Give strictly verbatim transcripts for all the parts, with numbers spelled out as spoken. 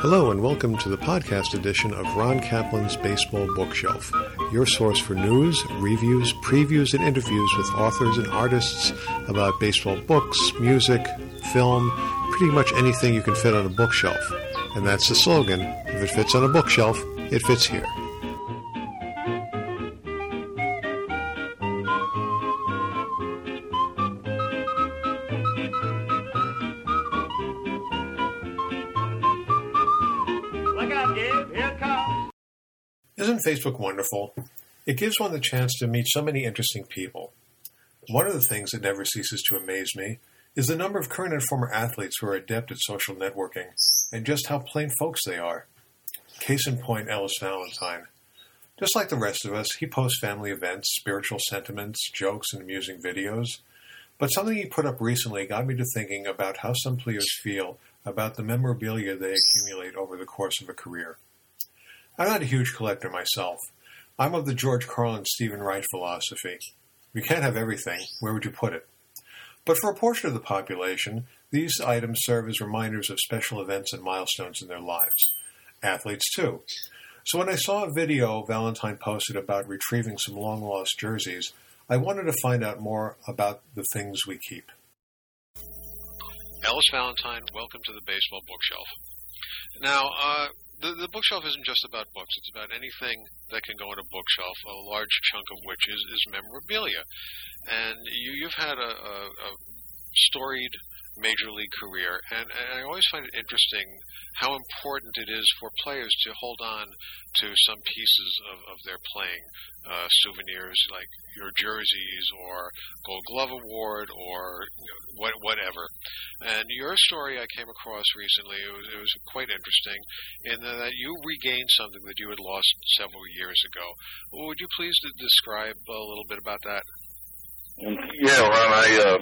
Hello and welcome to the podcast edition of Ron Kaplan's Baseball Bookshelf, your source for news, reviews, previews, and interviews with authors and artists about baseball books, music, film, pretty much anything you can fit on a bookshelf. And that's the slogan, if it fits on a bookshelf, it fits here. Isn't Facebook wonderful? It gives one the chance to meet so many interesting people. One of the things that never ceases to amaze me is the number of current and former athletes who are adept at social networking, and just how plain folks they are. Case in point, Ellis Valentine. Just like the rest of us, he posts family events, spiritual sentiments, jokes, and amusing videos. But something he put up recently got me to thinking about how some players feel about the memorabilia they accumulate over the course of a career. I'm not a huge collector myself. I'm of the George Carlin, Stephen Wright philosophy. You can't have everything. Where would you put it? But for a portion of the population, these items serve as reminders of special events and milestones in their lives. Athletes, too. So when I saw a video Valentine posted about retrieving some long-lost jerseys, I wanted to find out more about the things we keep. Ellis Valentine, welcome to the Baseball Bookshelf. Now, uh, the, the bookshelf isn't just about books. It's about anything that can go in a bookshelf, a large chunk of which is, is memorabilia. And you, you've had a, a, a storied major league career, and, and I always find it interesting how important it is for players to hold on to some pieces of, of their playing, uh, souvenirs like your jerseys or Gold Glove Award or you know, what, whatever. And your story I came across recently, it was, it was quite interesting in that you regained something that you had lost several years ago. Would you please describe a little bit about that? Yeah, Ron, I... Uh...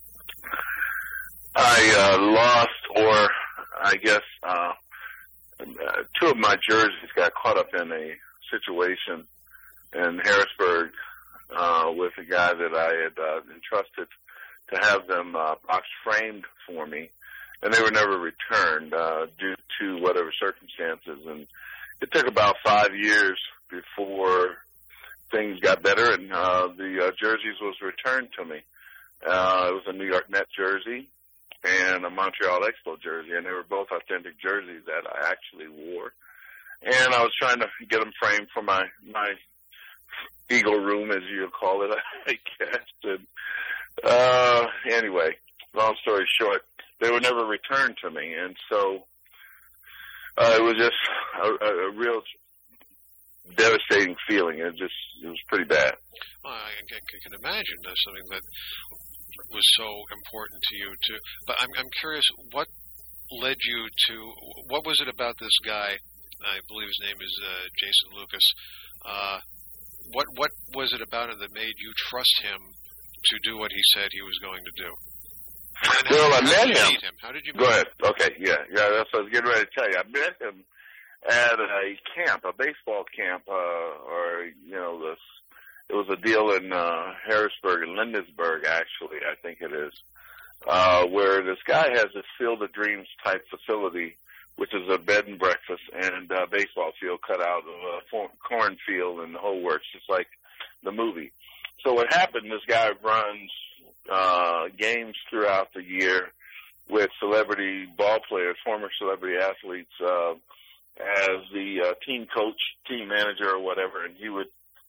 I uh, lost, or I guess uh, two of my jerseys got caught up in a situation in Harrisburg uh, with a guy that I had uh, entrusted to have them uh, box framed for me, and they were never returned uh, due to whatever circumstances. And it took about five years before things got better, and uh, the uh, jerseys was returned to me. Uh, it was a New York Mets jersey and a Montreal Expo jersey, and they were both authentic jerseys that I actually wore. And I was trying to get them framed for my, my Eagle room, as you call it, I guess. And, uh, anyway, long story short, they were never returned to me, and so uh, it was just a, a, a real devastating feeling. It just it was pretty bad. Well, I can, I can imagine that's something that was so important to you to, but I'm I'm curious, what led you to, what was it about this guy, I believe his name is uh, Jason Lucas, uh, what what was it about him that made you trust him to do what he said he was going to do? And well, how, I met how him. him. How did you meet Go him? ahead. Okay, yeah, yeah, that's what I was getting ready to tell you. I met him at a camp, a baseball camp, uh, or, you know, the It was a deal in uh, Harrisburg and Lindisburg, actually, I think it is, uh, where this guy has this Field of Dreams type facility, which is a bed and breakfast and a baseball field cut out of a cornfield and the whole works, just like the movie. So what happened, this guy runs uh, games throughout the year with celebrity ball players, former celebrity athletes, uh, as the uh, team coach, team manager, or whatever, and he would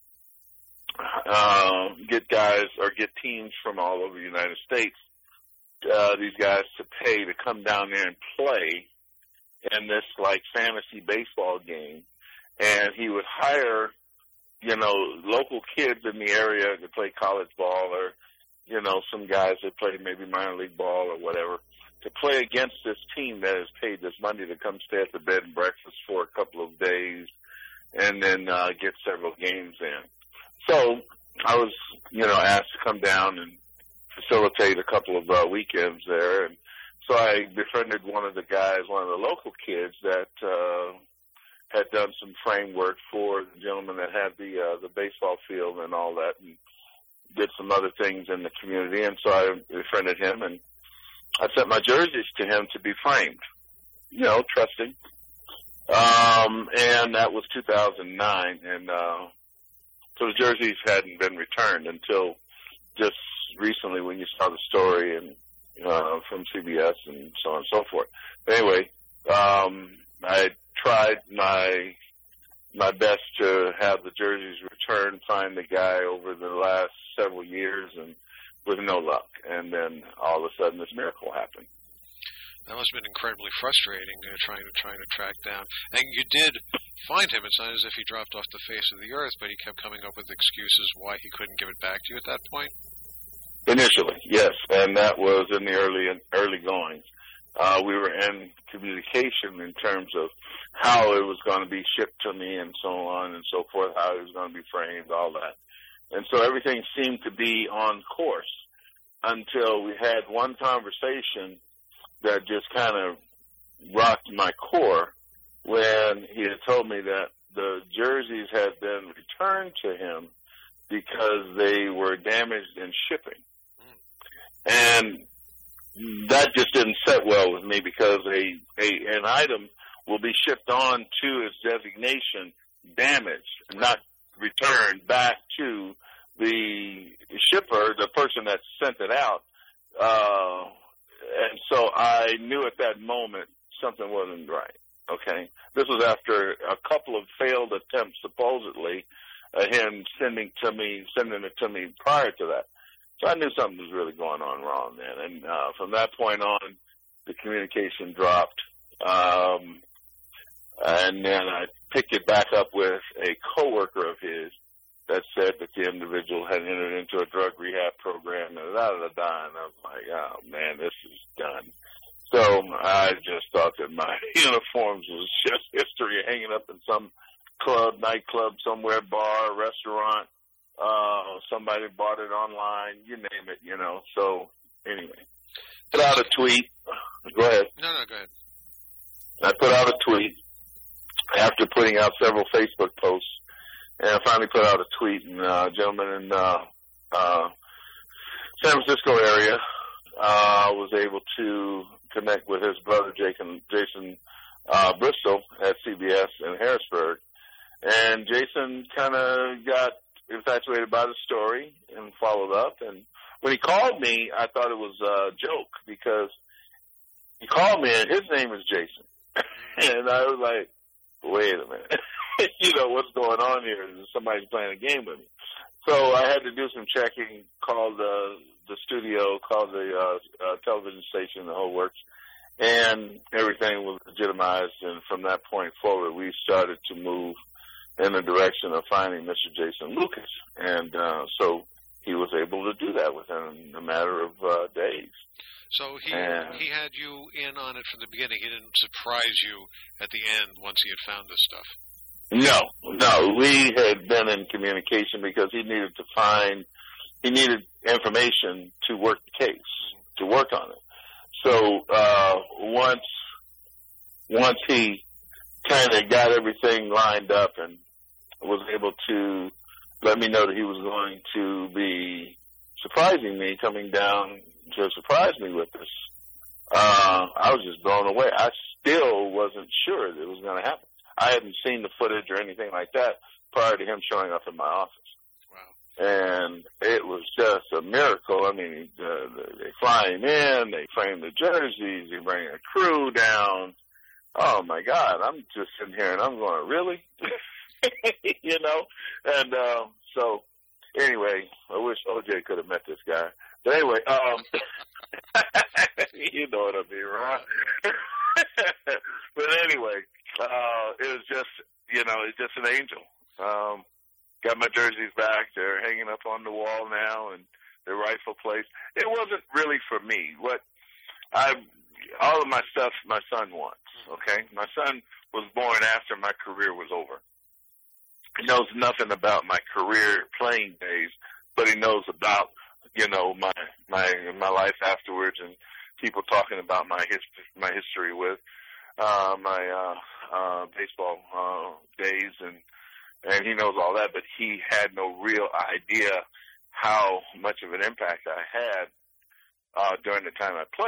Uh, get guys or get teams from all over the United States, uh, these guys to pay to come down there and play in this like fantasy baseball game. And he would hire, you know, local kids in the area to play college ball, or, you know, some guys that play maybe minor league ball or whatever, to play against this team that is paid this money to come stay at the bed and breakfast for a couple of days and then uh, get several games in. So I was, you know, asked to come down and facilitate a couple of uh, weekends there. And so I befriended one of the guys, one of the local kids that uh, had done some framework for the gentleman that had the uh, the baseball field and all that, and did some other things in the community. And so I befriended him, and I sent my jerseys to him to be framed, you know, trusting. Um, and that was two thousand nine, and uh, so the jerseys hadn't been returned until just recently when you saw the story and uh, from C B S and so on and so forth. But anyway, um, I tried my my best to have the jerseys returned, find the guy over the last several years, and with no luck. And then all of a sudden, this miracle happened. That must have been incredibly frustrating, uh, trying to trying to track down. And you did find him. It's not as if he dropped off the face of the earth, but he kept coming up with excuses why he couldn't give it back to you at that point. Initially, yes, and that was in the early early goings. Uh, we were in communication in terms of how it was going to be shipped to me and so on and so forth, how it was going to be framed, all that. And so everything seemed to be on course until we had one conversation that just kind of rocked my core when he had told me that the jerseys had been returned to him because they were damaged in shipping. And that just didn't sit well with me because a, a an item will be shipped on to its designation damaged, not returned back to the shipper, the person that sent it out. Uh, and so I knew at that moment something wasn't right. Okay, this was after a couple of failed attempts, supposedly, uh, him sending to me, sending it to me prior to that. So I knew something was really going on wrong then. And uh, from that point on, the communication dropped. Um, and then I picked it back up with a coworker of his that said that the individual had entered into a drug rehab program and da da da. And I was like, oh man, this is done. So I just thought that my uniforms was just history, hanging up in some club, nightclub, somewhere, bar, restaurant. Uh, somebody bought it online, you name it, you know. So, anyway, put out a tweet. Go ahead. No, no, go ahead. I put out a tweet after putting out several Facebook posts, and I finally put out a tweet, and uh, a gentleman in uh, uh, San Francisco area uh, was able to connect with his brother, Jason, Jason uh, Bristol, at C B S in Harrisburg. And Jason kind of got infatuated by the story and followed up. And when he called me, I thought it was a joke because he called me and his name is Jason. And I was like, wait a minute. You know, what's going on here? Somebody's playing a game with me. So I had to do some checking, called uh, the studio, called the uh, uh, television station, the whole works, and everything was legitimized. And from that point forward, we started to move in the direction of finding Mister Jason Lucas. And uh, so he was able to do that within a matter of uh, days. So he and, he had you in on it from the beginning. He didn't surprise you at the end once he had found this stuff. No, no. We had been in communication because he needed to find, he needed information to work the case, to work on it. So uh, once once he kind of got everything lined up and was able to let me know that he was going to be surprising me, coming down to surprise me with this, uh, I was just blown away. I still wasn't sure that it was going to happen. I hadn't seen the footage or anything like that prior to him showing up in my office. Wow. And it was just a miracle. I mean, uh, they fly him in, they frame the jerseys, they bring a crew down. Oh, my God, I'm just sitting here and I'm going, really? You know? And uh, so, anyway, I wish O J could have met this guy. But anyway, um, you know what I mean, right? But anyway, uh, it was just, you know, it's just an angel. Um, got my jerseys back. They're hanging up on the wall now and their rightful place. It wasn't really for me. What I, all of my stuff my son wants, okay? My son was born after my career was over. He knows nothing about my career playing days, but he knows about, you know, my my my life afterwards and people talking about my history, my history with uh, my uh, uh, baseball uh, days, and and he knows all that. But he had no real idea how much of an impact I had uh, during the time I played.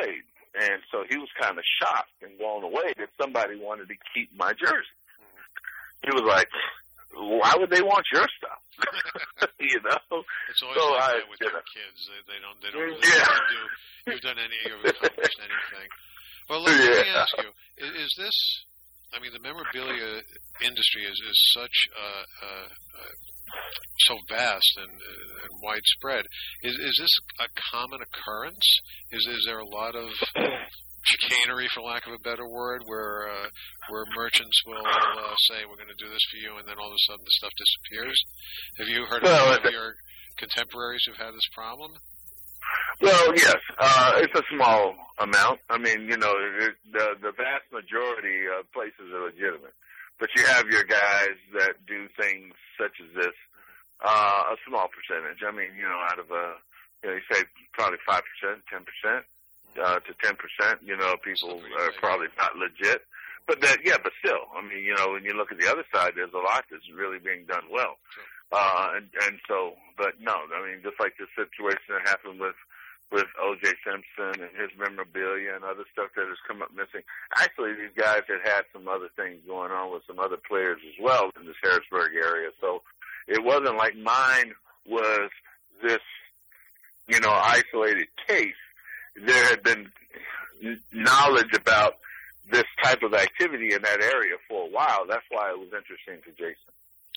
and so he was kind of shocked and blown away that somebody wanted to keep my jersey. He was like, why would they want your stuff? You know? It's always so like I, that with you your know. kids. They, they don't, they don't Yeah. really do, you've done any, you've accomplished anything. Well, let, let me Yeah. ask you, is, is this, I mean, the memorabilia industry is, is such, uh, uh, uh, so vast and, uh, and widespread. Is, is this a common occurrence? Is, is there a lot of chicanery, for lack of a better word, where uh, where merchants will uh, say, we're going to do this for you, and then all of a sudden the stuff disappears? Have you heard of Well, any of your contemporaries who've had this problem? Well, yes, uh, it's a small amount. I mean, you know, it, the the vast majority of places are legitimate, but you have your guys that do things such as this. Uh, a small percentage. I mean, you know, out of a, you know, you say probably five percent, ten percent. Uh, to ten percent, you know, people are probably not legit. But that, yeah, but still, I mean, you know, when you look at the other side, there's a lot that's really being done well. Uh, and, and so, but no, I mean, just like the situation that happened with, with O J Simpson and his memorabilia and other stuff that has come up missing. Actually, these guys had had some other things going on with some other players as well in this Harrisburg area. So it wasn't like mine was this, you know, isolated case. There had been knowledge about this type of activity in that area for a while. That's why it was interesting to Jason.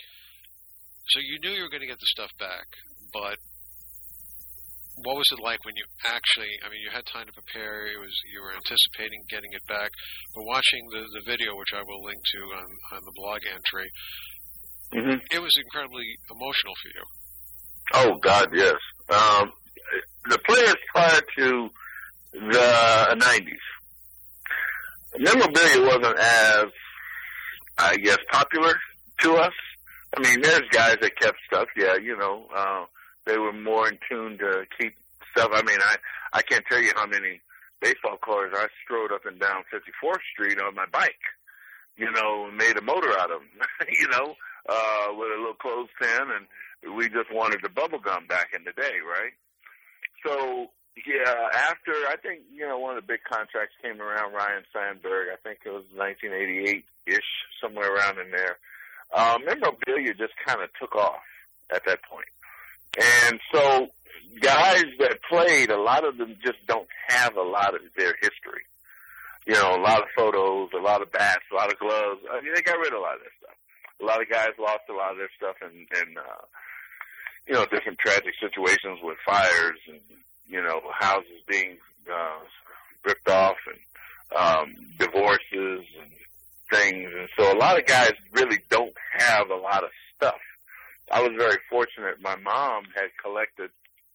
So you knew you were going to get the stuff back, but what was it like when you actually, I mean, you had time to prepare, it was, you were anticipating getting it back, but watching the, the video, which I will link to on, on the blog entry, mm-hmm. It was incredibly emotional for you. Oh, God, yes. Um, the players prior to the nineties, memorabilia wasn't as, I guess, popular to us. I mean, there's guys that kept stuff, yeah, you know, uh, they were more in tune to keep stuff. I mean, I, I can't tell you how many baseball cards I strode up and down fifty-fourth Street on my bike, you know, and made a motor out of them, you know, uh, with a little clothespin, and we just wanted the bubble gum back in the day, right? So, yeah, after, I think, you know, one of the big contracts came around, Ryan Sandberg, I think it was nineteen eighty-eight-ish, somewhere around in there. Uh, memorabilia just kind of took off at that point. And so guys that played, a lot of them just don't have a lot of their history. You know, a lot of photos, a lot of bats, a lot of gloves. I mean, they got rid of a lot of their stuff. A lot of guys lost a lot of their stuff in, in uh, you know, different tragic situations with fires and, you know, houses being uh, ripped off and um, divorces and things. And so a lot of guys really don't have a lot of stuff. I was very fortunate. My mom had collected,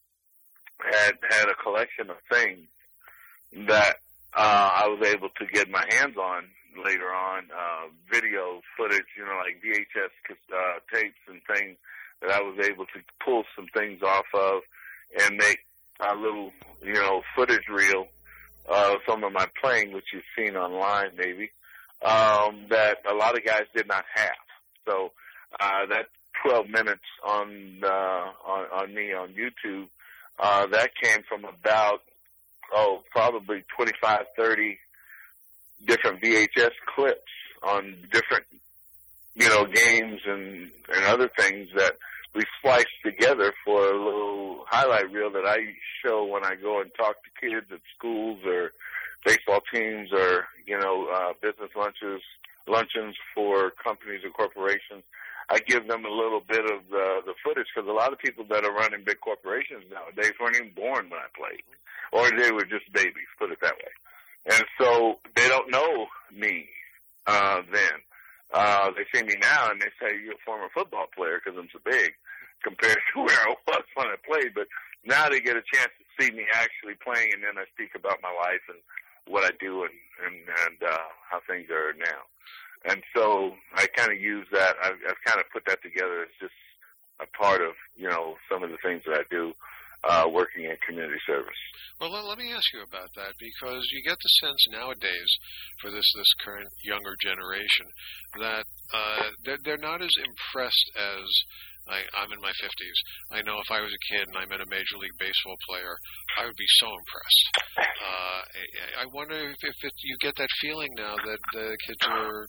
had had a collection of things that uh, I was able to get my hands on later on, uh, video footage, you know, like V H S uh, tapes and things that I was able to pull some things off of and make a little, you know, footage reel of some of my playing, which you've seen online maybe, um, that a lot of guys did not have. So uh, that twelve minutes on, uh, on on me on YouTube, uh, that came from about, oh, probably twenty-five, thirty different V H S clips on different, you know, games and, and other things that we spliced together for a little highlight reel that I show when I go and talk to kids at schools or baseball teams or, you know, uh, business lunches, luncheons for companies or corporations. I give them a little bit of the, the footage because a lot of people that are running big corporations nowadays weren't even born when I played, or they were just babies, put it that way. And so they don't know me uh, then. Uh, they see me now and they say, you're a former football player because I'm so big compared to where I was when I played. But now they get a chance to see me actually playing, and then I speak about my life and what I do and, and, and uh, how things are now. And so I kind of use that. I've, I've kind of put that together as just a part of, you know, some of the things that I do uh, working in community service. Well, let, let me ask you about that, because you get the sense nowadays for this, this current younger generation that uh, they're, they're not as impressed as I, I'm in my fifties. I know if I was a kid and I met a Major League Baseball player, I would be so impressed. Uh, I, I wonder if, if it, you get that feeling now that the kids are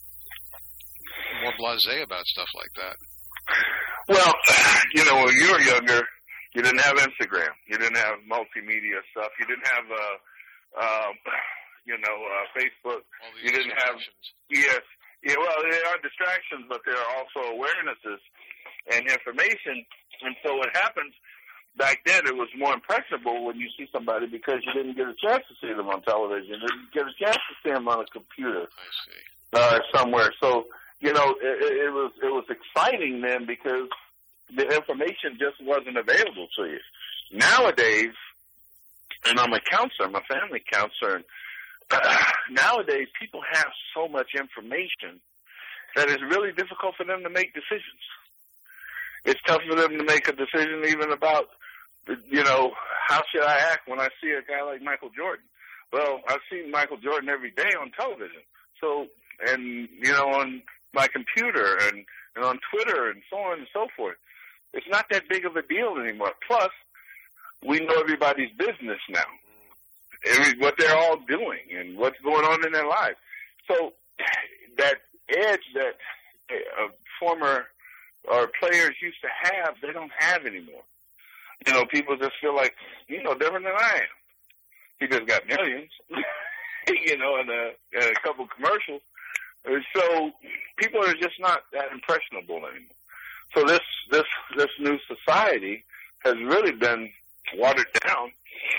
more blasé about stuff like that. Well, you know, when you were younger, you didn't have Instagram. You didn't have multimedia stuff. You didn't have, uh, um, you know, uh, Facebook. You didn't have, yes. Yeah, well, there are distractions, but there are also awarenesses and information. And so what happens back then, it was more impressionable when you see somebody because you didn't get a chance to see them on television. You didn't get a chance to see them on a computer uh, somewhere. So, you know, it, it was it was exciting then because the information just wasn't available to you. Nowadays, and I'm a counselor, I'm a family counselor, and uh, nowadays people have so much information that it's really difficult for them to make decisions. It's tough for them to make a decision even about, you know, how should I act when I see a guy like Michael Jordan? Well, I've seen Michael Jordan every day on television. So, and, you know, on my computer and, and on Twitter and so on and so forth. It's not that big of a deal anymore. Plus, we know everybody's business now, Every, what they're all doing and what's going on in their lives. So that edge that uh, former or players used to have, they don't have anymore. You know, people just feel like, you know, different than I am. He just got millions, you know, and a, and a couple commercials. So people are just not that impressionable anymore. So this this this new society has really been watered down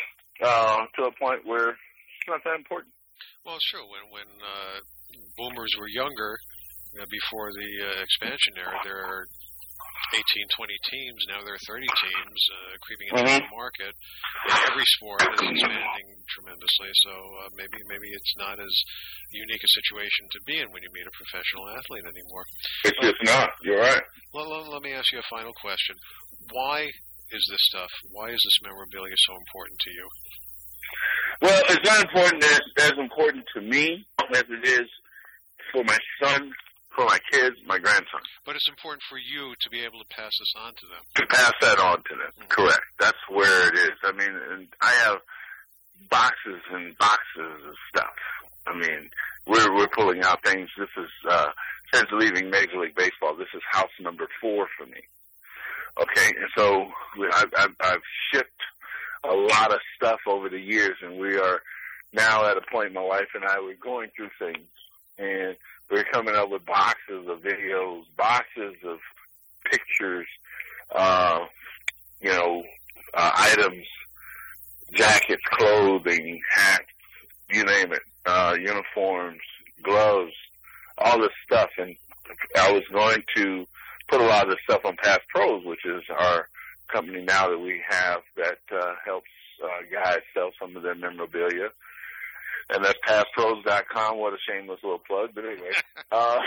uh, to a point where it's not that important. Well, it's true. When when uh, boomers were younger, you know, before the uh, expansion era, there are eighteen, twenty teams. Now there are thirty teams uh, creeping into mm-hmm. the market. And every sport is expanding tremendously. So uh, maybe maybe it's not as unique a situation to be in when you meet a professional athlete anymore. It's uh, just not. You're right. Well, let, let me ask you a final question. Why is this stuff? Why is this memorabilia so important to you? Well, it's not important as, as important to me as it is for my son, for my kids, my grandson. But it's important for you to be able to pass this on to them. To pass that on to them, mm-hmm. Correct. That's where it is. I mean, and I have boxes and boxes of stuff. I mean, we're we're pulling out things. This is, uh, since leaving Major League Baseball, this is house number four for me. Okay, and so we, I've, I've, I've shipped a lot of stuff over the years, and we are now at a point, my wife and I, we're going through things, and we're coming up with boxes of videos, boxes of pictures, uh, you know, uh, items, jackets, clothing, hats, you name it, uh, uniforms, gloves, all this stuff. And I was going to put a lot of this stuff on Pass Pros, which is our company now that we have that uh, helps uh, guys sell some of their memorabilia. And that's pass pros dot com. What a shameless little plug. But anyway. Uh,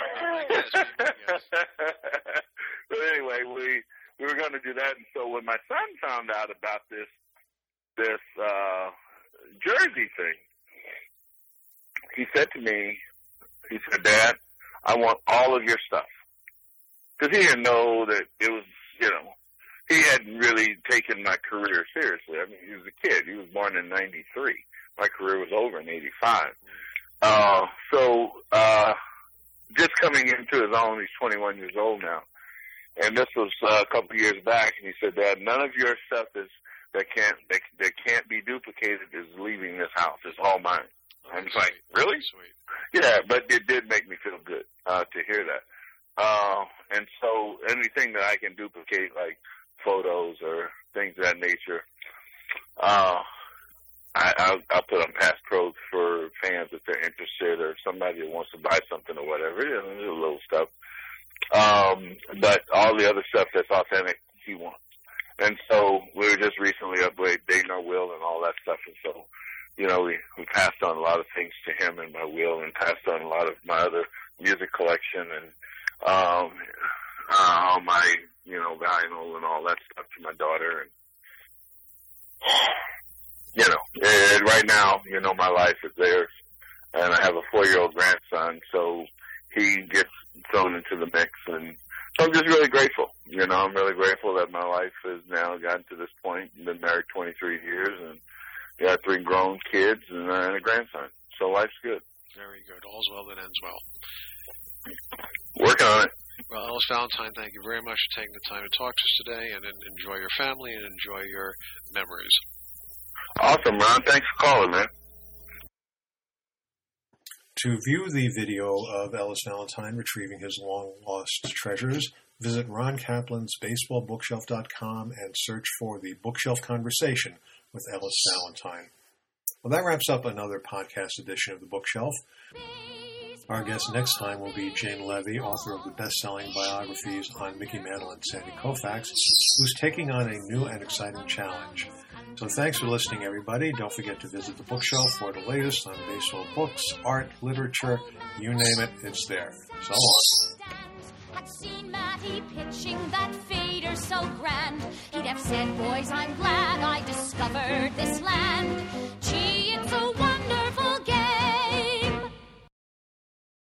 but anyway, we we were going to do that. And so when my son found out about this, this uh, jersey thing, he said to me, he said, Dad, I want all of your stuff. Because he didn't know that it was, you know, he hadn't really taken my career seriously. I mean, he was a kid. He was born in ninety-three. My career was over in eighty-five. Uh, so, uh, just coming into his own, he's twenty-one years old now. And this was uh, a couple of years back, and he said, Dad, none of your stuff is, that can't, that, that can't be duplicated is leaving this house. It's all mine. Oh, I'm like, really? Sweet. Yeah, but it did make me feel good, uh, to hear that. Uh, and so anything that I can duplicate, like photos or things of that nature, uh, I, I'll, I'll put on Pass Pros for fans if they're interested, or somebody that wants to buy something or whatever. You know, there's a little stuff. Um, but all the other stuff that's authentic, he wants. And so we were just recently updating our will and all that stuff. And so, you know, we, we passed on a lot of things to him in my will, and passed on a lot of my other music collection and um, uh, all my, you know, vinyl and all that stuff to my daughter. And you know, and right now, you know, my life is theirs, and I have a four-year-old grandson, so he gets thrown into the mix, and so I'm just really grateful. You know, I'm really grateful that my life has now gotten to this point. I've been married twenty-three years and got three grown kids and, uh, and a grandson. So life's good. Very good. All's well that ends well. Working on it. Well, Ellis Valentine, thank you very much for taking the time to talk to us today, and, and enjoy your family and enjoy your memories. Awesome, Ron. Thanks for calling, man. To view the video of Ellis Valentine retrieving his long-lost treasures, visit Ron Kaplan's baseball bookshelf dot com and search for The Bookshelf Conversation with Ellis Valentine. Well, that wraps up another podcast edition of The Bookshelf. Our guest next time will be Jane Levy, author of the best-selling biographies on Mickey Mantle and Sandy Koufax, who's taking on a new and exciting challenge. So thanks for listening, everybody. Don't forget to visit The Bookshelf for the latest on baseball books, art, literature, you name it, it's there. So long. Had seen Matty pitching that fader so grand. He'd have said, boys, I'm glad I discovered this land.